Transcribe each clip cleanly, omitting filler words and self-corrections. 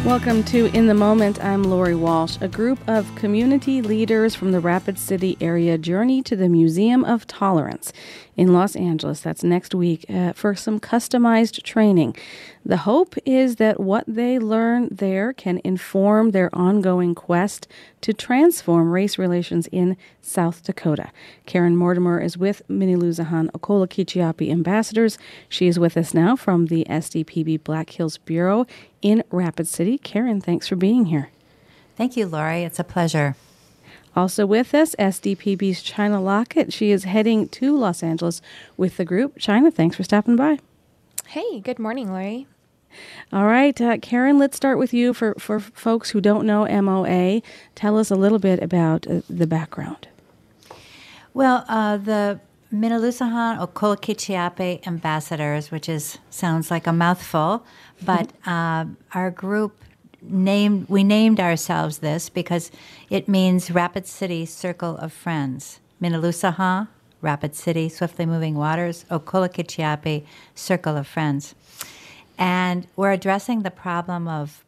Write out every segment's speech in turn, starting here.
Welcome to In the Moment. I'm Lori Walsh. A group of community leaders from the Rapid City area journey to the Museum of Tolerance in Los Angeles. That's next week for some customized training. The hope is that what they learn there can inform their ongoing quest to transform race relations in South Dakota. Karen Mortimer is with Miniluzahán Okolakichiapi ambassadors. She is with us now from the SDPB Black Hills Bureau in Rapid City. Karen, thanks for being here. Thank you, Lori. It's a pleasure. Also with us, SDPB's China Lockett. She is heading to Los Angeles with the group. China, thanks for stopping by. Hey, good morning, Lori. All right, Karen, let's start with you. For folks who don't know MOA, tell us a little bit about the background. Well, the Miniluzahán Okolakichiapi ambassadors, which sounds like a mouthful, but our group we named ourselves this because it means Rapid City Circle of Friends. Miniluzahán, Rapid City, Swiftly Moving Waters, Okolakichiapi, Circle of Friends. And we're addressing the problem of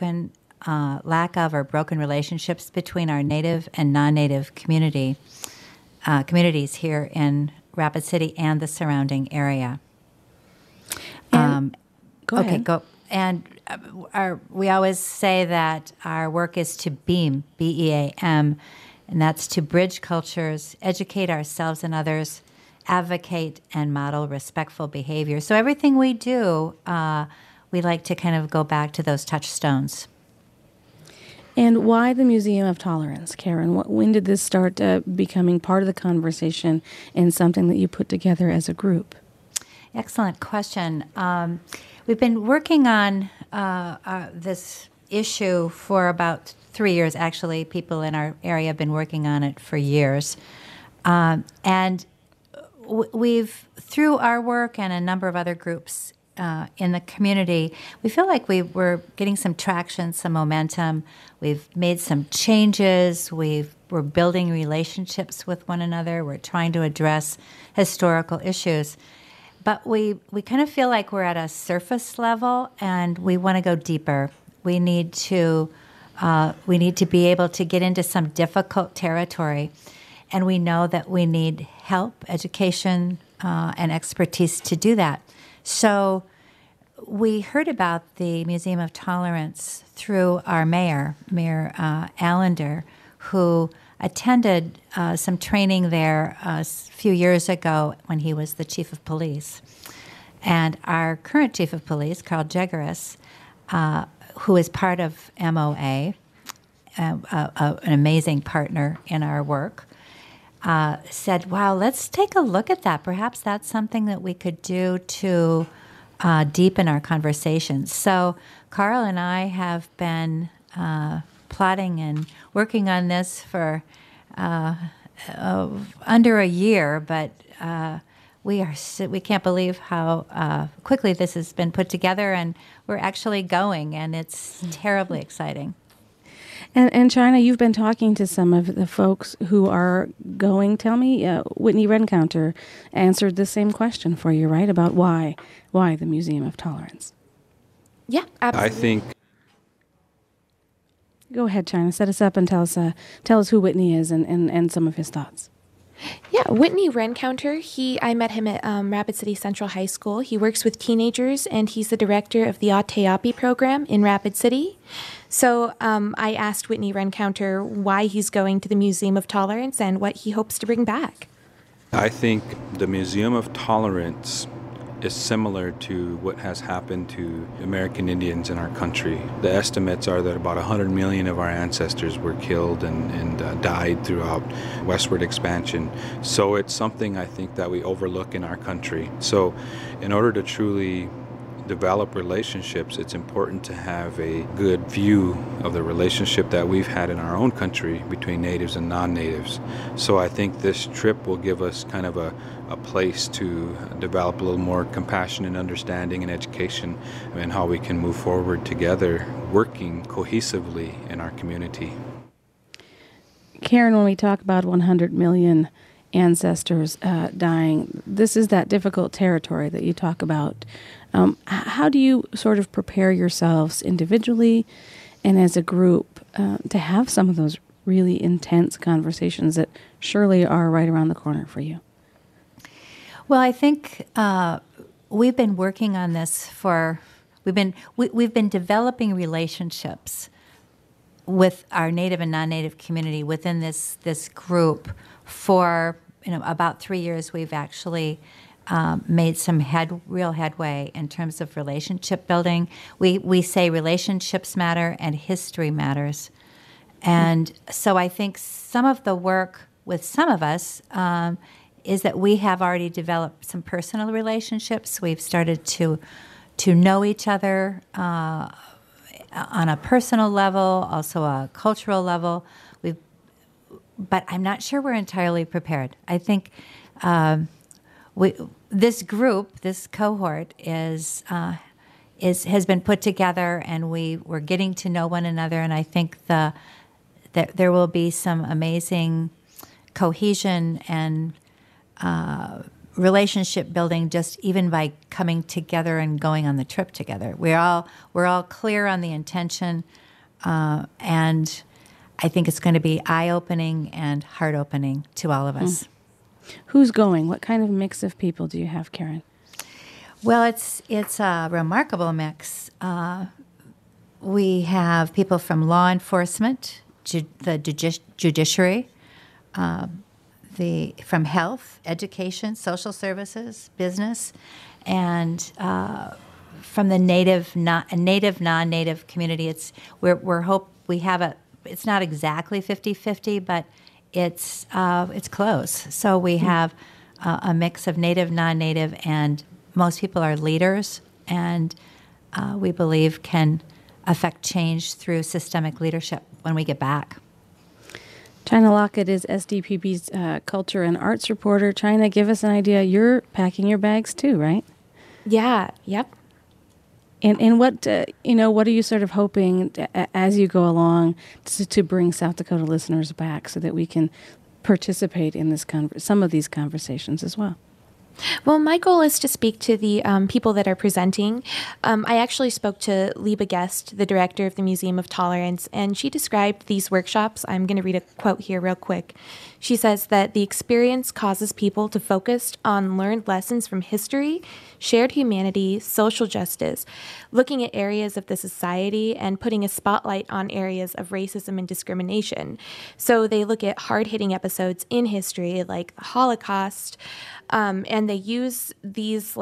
lack of or broken relationships between our native and non-native communities here in Rapid City and the surrounding area. Go ahead. Okay, go. And we always say that our work is to BEAM, B-E-A-M, and that's to bridge cultures, educate ourselves and others, advocate and model respectful behavior. So everything we do, we like to kind of go back to those touchstones. And why the Museum of Tolerance, Karen? When did this start becoming part of the conversation and something that you put together as a group? Excellent question. We've been working on this issue for about 3 years. Actually, people in our area have been working on it for years. And we've, through our work and a number of other groups in the community, we feel like we're getting some traction, some momentum. We've made some changes. We're building relationships with one another. We're trying to address historical issues. But we kind of feel like we're at a surface level, and we want to go deeper. We need to be able to get into some difficult territory. And we know that we need help, education, and expertise to do that. So we heard about the Museum of Tolerance through our Mayor Allender, who attended some training there a few years ago when he was the chief of police. And our current chief of police, Carl Jegeris, who is part of MOA, an amazing partner in our work, said, wow, let's take a look at that. Perhaps that's something that we could do to deepen our conversations. So Carl and I have been plotting and working on this for under a year, but we can't believe how quickly this has been put together, and we're actually going, and it's terribly exciting. And China, you've been talking to some of the folks who are going. Tell me, Whitney Rencounter answered the same question for you, right? About why the Museum of Tolerance. Yeah, absolutely. I think. Go ahead, China. Set us up and tell us who Whitney is and some of his thoughts. Yeah, Whitney Rencounter, I met him at Rapid City Central High School. He works with teenagers, and he's the director of the Ateapi program in Rapid City. So I asked Whitney Rencounter why he's going to the Museum of Tolerance and what he hopes to bring back. I think the Museum of Tolerance is similar to what has happened to American Indians in our country. The estimates are that about 100 million of our ancestors were killed and died throughout westward expansion. So it's something I think that we overlook in our country. So in order to truly develop relationships, it's important to have a good view of the relationship that we've had in our own country between natives and non-natives. So I think this trip will give us kind of a place to develop a little more compassion and understanding and education and how we can move forward together, working cohesively in our community. Karen, when we talk about 100 million ancestors dying. This is that difficult territory that you talk about. How do you sort of prepare yourselves individually and as a group to have some of those really intense conversations that surely are right around the corner for you? Well, I think we've been working on this we've been developing relationships with our Native and non-Native community within this group for about 3 years. We've actually made some real headway in terms of relationship building. We say relationships matter and history matters. And so I think some of the work with some of us is that we have already developed some personal relationships. We've started to know each other on a personal level, also a cultural level. But I'm not sure we're entirely prepared. I think this group, this cohort, has been put together, and we're getting to know one another. And I think that there will be some amazing cohesion and relationship building just even by coming together and going on the trip together. We're all clear on the intention, and I think it's going to be eye-opening and heart-opening to all of us. Who's going? What kind of mix of people do you have, Karen? Well, it's a remarkable mix. We have people from law enforcement, the judiciary, from health, education, social services, business, and from the native, non-native community. It's not exactly 50-50, but it's close. So we have a mix of native, non-native, and most people are leaders, and we believe can affect change through systemic leadership when we get back. China Lockett is SDPB's culture and arts reporter. China, give us an idea. You're packing your bags too, right? Yeah. Yep. And what what are you sort of hoping as you go along to bring South Dakota listeners back so that we can participate in this some of these conversations as well? Well, my goal is to speak to the people that are presenting. I actually spoke to Liba Guest, the director of the Museum of Tolerance, and she described these workshops. I'm going to read a quote here real quick. She says that the experience causes people to focus on learned lessons from history, shared humanity, social justice, looking at areas of the society and putting a spotlight on areas of racism and discrimination. So they look at hard-hitting episodes in history like the Holocaust, and they use these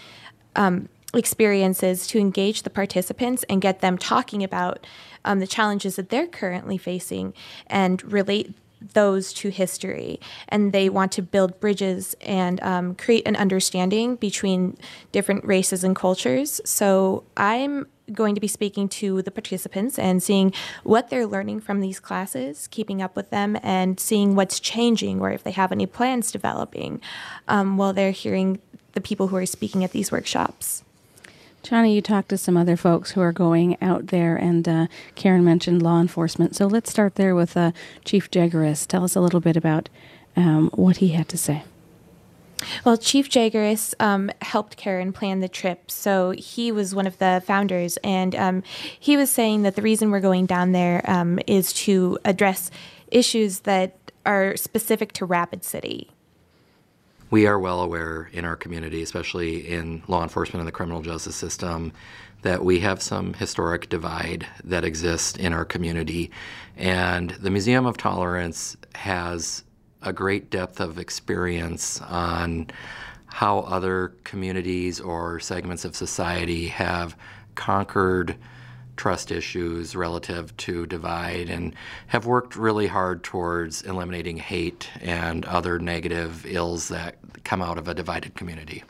experiences to engage the participants and get them talking about the challenges that they're currently facing and relate those to history. And they want to build bridges and create an understanding between different races and cultures. So I'm going to be speaking to the participants and seeing what they're learning from these classes, keeping up with them, and seeing what's changing or if they have any plans developing while they're hearing the people who are speaking at these workshops. China, you talked to some other folks who are going out there, and Karen mentioned law enforcement. So let's start there with Chief Jageris. Tell us a little bit about what he had to say. Well, Chief Jageris helped Karen plan the trip, so he was one of the founders, and he was saying that the reason we're going down there is to address issues that are specific to Rapid City. We are well aware in our community, especially in law enforcement and the criminal justice system, that we have some historic divide that exists in our community. And the Museum of Tolerance has a great depth of experience on how other communities or segments of society have conquered trust issues relative to divide and have worked really hard towards eliminating hate and other negative ills that come out of a divided community.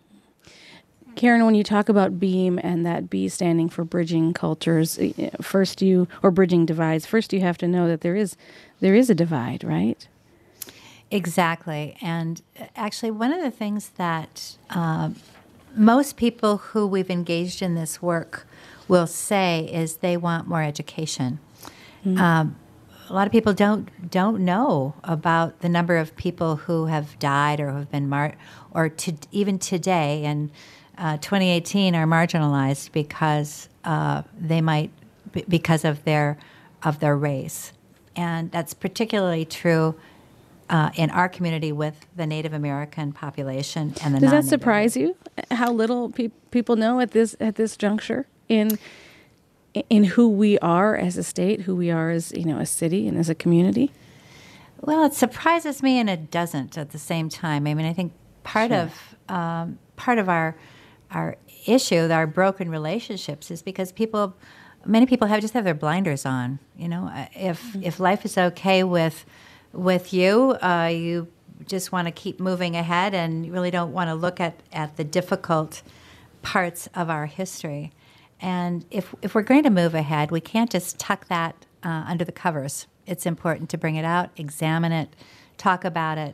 Karen, when you talk about BEAM and that B standing for bridging cultures, bridging divides, first you have to know that there is a divide, right? Exactly. And actually, one of the things that most people who we've engaged in this work will say is they want more education. Mm-hmm. a lot of people don't know about the number of people who have died or who have been even today in 2018 are marginalized because because of their race, and that's particularly true in our community with the Native American population and the Does that non-Native. surprise you? How little people know at this juncture in who we are as a state, who we are as a city and as a community? Well, it surprises me and it doesn't at the same time. I mean, I think part of our issue, our broken relationships, is because many people just have their blinders on. If life is okay with you, you just want to keep moving ahead and you really don't want to look at the difficult parts of our history. And if we're going to move ahead, we can't just tuck that under the covers. It's important to bring it out, examine it, talk about it,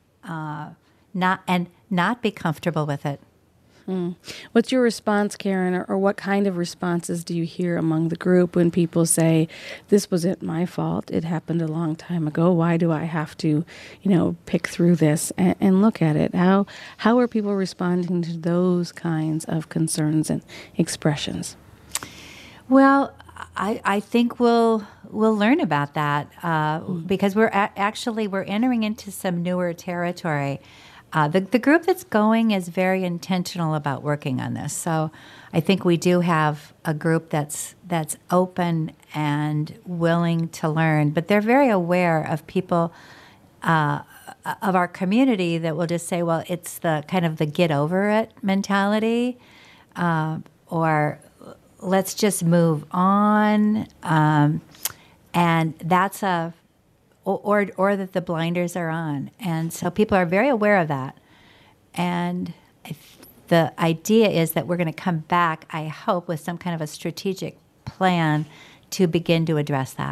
not be comfortable with it. What's your response, Karen, or what kind of responses do you hear among the group when people say, this wasn't my fault, it happened a long time ago, why do I have to, pick through this and look at it? How are people responding to those kinds of concerns and expressions? Well, I think we'll learn about that because we're entering into some newer territory. The group that's going is very intentional about working on this. So I think we do have a group that's open and willing to learn, but they're very aware of people of our community that will just say, well, it's the kind of the get over it mentality, or let's just move on, and that's or that the blinders are on. And so people are very aware of that. And the idea is that we're going to come back, I hope, with some kind of a strategic plan to begin to address that.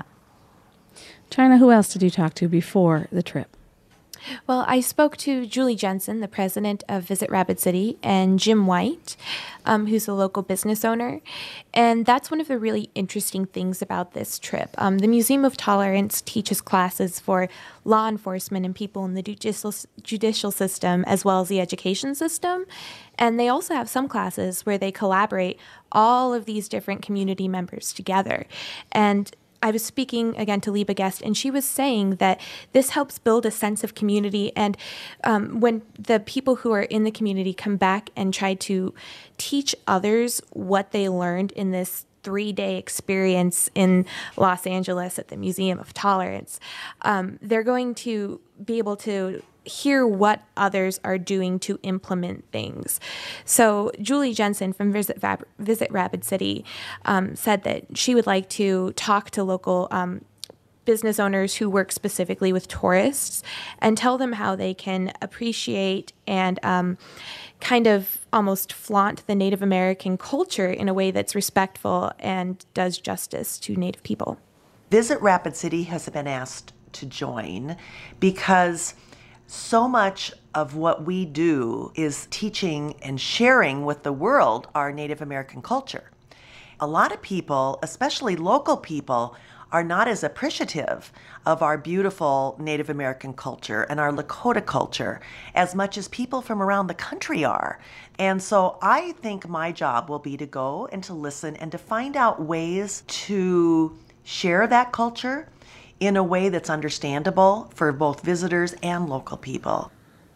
China, who else did you talk to before the trip? Well, I spoke to Julie Jensen, the president of Visit Rapid City, and Jim White, who's a local business owner. And that's one of the really interesting things about this trip. The Museum of Tolerance teaches classes for law enforcement and people in the judicial system, as well as the education system. And they also have some classes where they collaborate all of these different community members together. And I was speaking again to Liba Guest, and she was saying that this helps build a sense of community. And when the people who are in the community come back and try to teach others what they learned in this 3-day experience in Los Angeles at the Museum of Tolerance, they're going to be able to hear what others are doing to implement things. So Julie Jensen from Visit Rapid City said that she would like to talk to local business owners who work specifically with tourists and tell them how they can appreciate and kind of almost flaunt the Native American culture in a way that's respectful and does justice to Native people. Visit Rapid City has been asked to join because so much of what we do is teaching and sharing with the world our Native American culture. A lot of people, especially local people, are not as appreciative of our beautiful Native American culture and our Lakota culture as much as people from around the country are. And so I think my job will be to go and to listen and to find out ways to share that culture in a way that's understandable for both visitors and local people.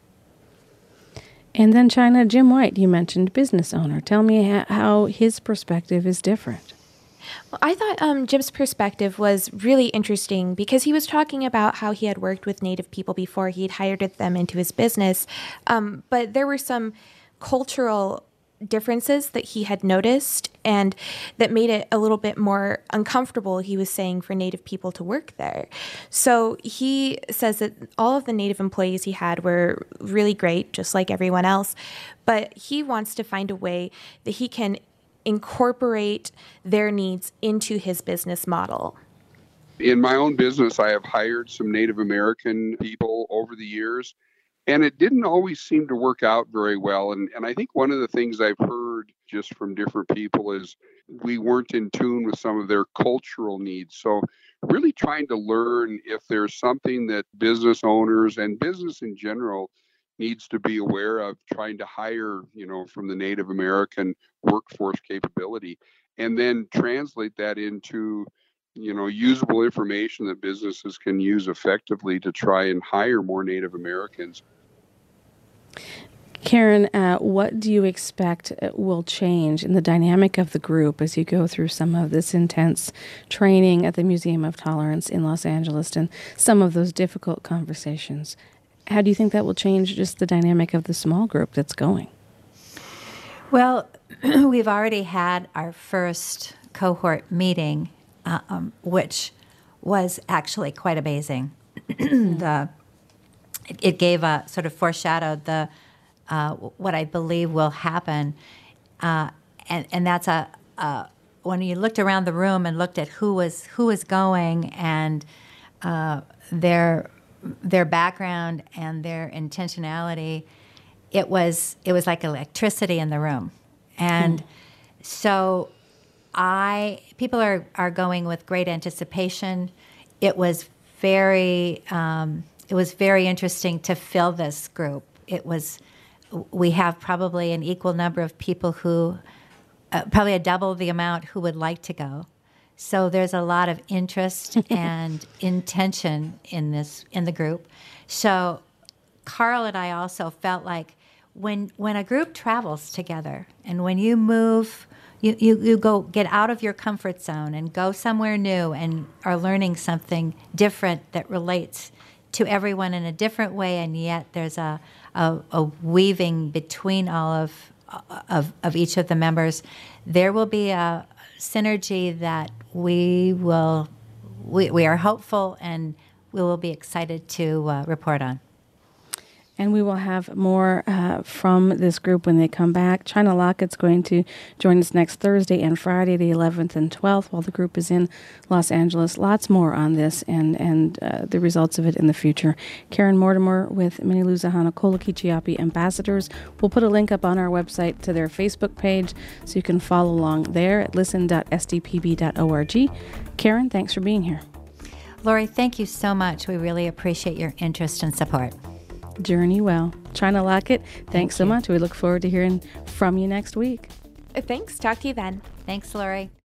And then China, Jim White, you mentioned business owner. Tell me how his perspective is different. Well, I thought Jim's perspective was really interesting because he was talking about how he had worked with Native people before. He had hired them into his business, but there were some cultural differences that he had noticed and that made it a little bit more uncomfortable, he was saying, for Native people to work there. So he says that all of the Native employees he had were really great, just like everyone else, but he wants to find a way that he can incorporate their needs into his business model. In my own business, I have hired some Native American people over the years, And it didn't always seem to work out very well. And I think one of the things I've heard just from different people is we weren't in tune with some of their cultural needs. So really trying to learn if there's something that business owners and business in general needs to be aware of, trying to hire, from the Native American workforce capability, and then translate that into usable information that businesses can use effectively to try and hire more Native Americans. Karen, what do you expect will change in the dynamic of the group as you go through some of this intense training at the Museum of Tolerance in Los Angeles and some of those difficult conversations? How do you think that will change just the dynamic of the small group that's going? Well, we've already had our first cohort meeting, which was actually quite amazing. It gave a sort of foreshadowed what I believe will happen, and that's when you looked around the room and looked at who was going and their background and their intentionality, it was like electricity in the room, and so people are going with great anticipation. It was very interesting to fill this group. We have probably an equal number of people who, probably a double the amount who would like to go. So there's a lot of interest and intention in the group. So Carl and I also felt like when a group travels together and when you move, you go get out of your comfort zone and go somewhere new and are learning something different that relates to everyone in a different way, and yet there's a weaving between all of each of the members. There will be a synergy that we are hopeful and we will be excited to report on. And we will have more from this group when they come back. China Lockett's going to join us next Thursday and Friday, the 11th and 12th, while the group is in Los Angeles. Lots more on this and the results of it in the future. Karen Mortimer with Miniluza Kolokichiapi Ambassadors. We'll put a link up on our website to their Facebook page so you can follow along there at listen.sdpb.org. Karen, thanks for being here. Lori, thank you so much. We really appreciate your interest and support. Journey well. China Lockett, thanks so much. We look forward to hearing from you next week. Thanks. Talk to you then. Thanks, Lori.